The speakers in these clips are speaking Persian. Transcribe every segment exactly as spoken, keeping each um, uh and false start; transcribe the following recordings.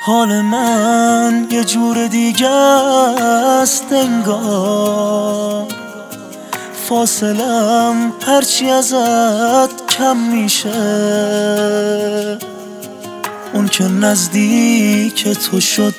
حال من یه جور دیگه است انگار، فاصلم هرچی ازت کم میشه. اون که نزدیک تو شد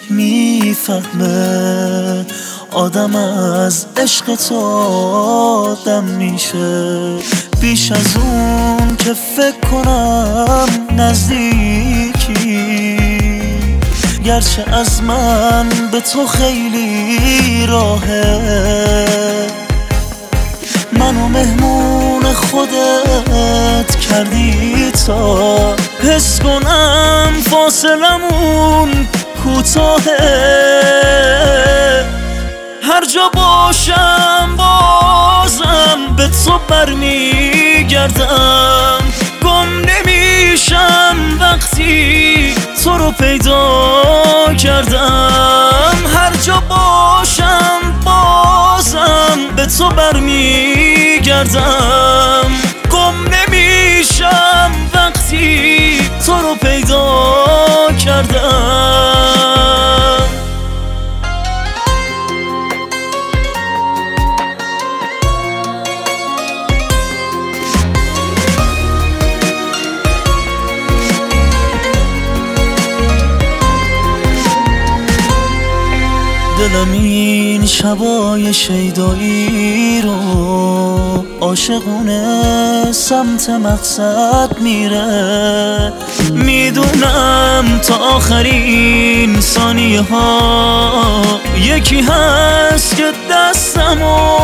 میفهمه آدم از عشق تو آدم میشه. بیش از اون که فکر کنم نزدیکی، گرچه از من به تو خیلی راهه. منو مهمون خودت کردی تا حس کنم فاصلمون کوتاهه. هر جا باشم بازم به تو برمیگردم، گم نمیشم وقتی تو رو پیدا کردم. هر جا باشم بازم به تو برمیگردم، گم نمیشم وقتی تو رو پیدا کردم. دلم این شبای شیدایی رو عاشقونه سمت مقصد میره. میدونم تا آخرین ثانیه ها یکی هست که دستمو